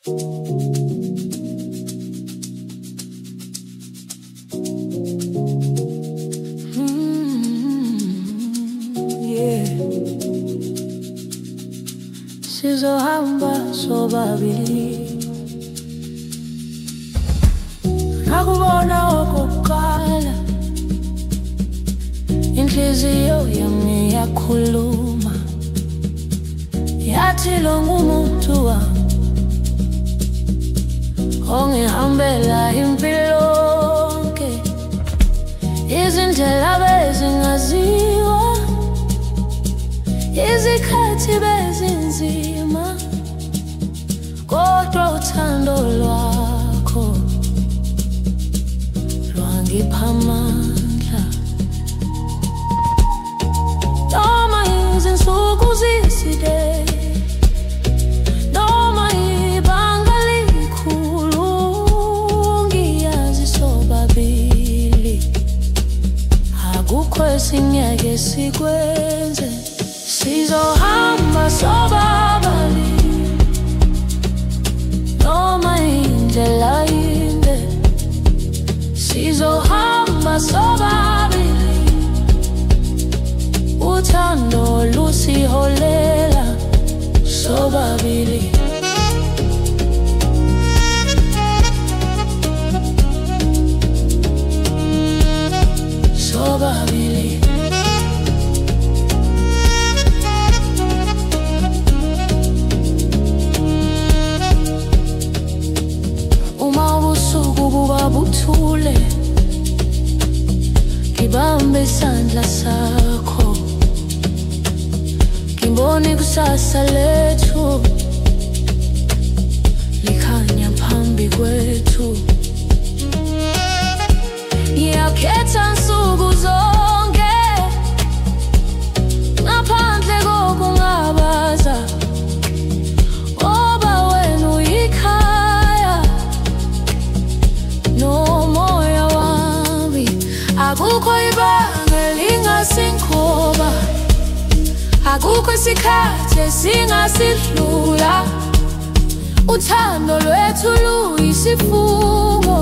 Yeah. Sizohamba sobabili, nakubona okokuqala, inhliziyo yami yakhuluma, yathi lo ngumuntu wami ongihambela impilo yonke, izindlela bezingaziwa, izikhathi bezinzima, kodwa uthando lwakho lwangipha amandla. Noma izinsuku ziside, noma ibanga likhulu, ngiyazi sobabili akukho esingeke sikwenze. Sizohamba sobabili, noma indlela inde. Sizohamba sobabili, uthando lusiholela sobabili. Sobabili. Buthule, ngibambe isandla sakho, ngibone kusasa lethu likhanya phambi kwethu. Ngiyakhetha nsuku zonke ngaphandle kokungabaza, ngoba wena uyikhaya nomoya wami. Akukho ibanga elingasinqoba, akukho isikhathi esingasidlula. Uthando lwethu luyisifungo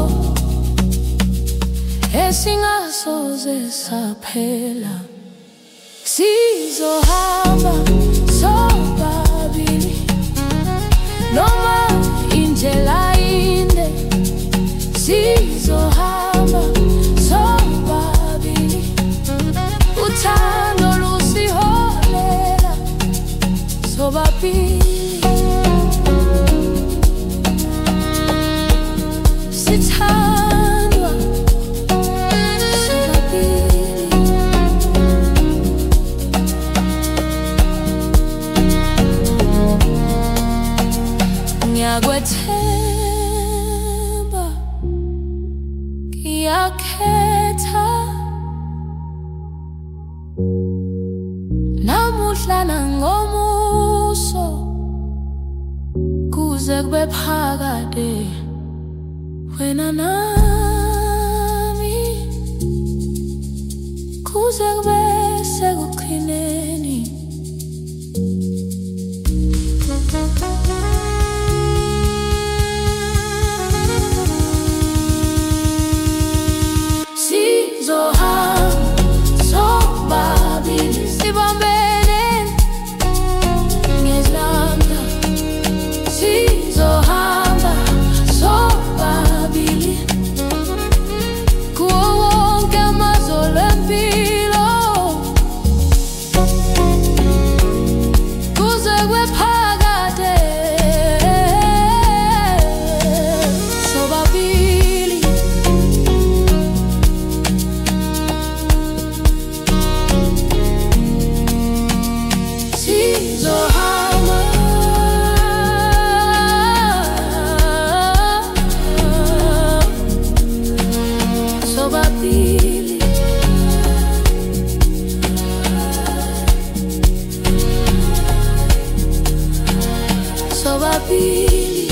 esingasoze saphela. Sizohamba sobabili, noma indlela inde. Sizohamba sobabili, uthando lusiholela sobabili. Sithandwa sobabili, ngiyakwethemba, ngiyakhetha namuhla nangomuso, kuze kube phakade wena nami, kuze kube sekugcineni. Sizohamba sobabili, sibambene ngezandla. Sizohamba sobabili, kuwo wonke amazolo empilo, kuze kube phakade sobabili. Sizohamba sobabili, sobabili.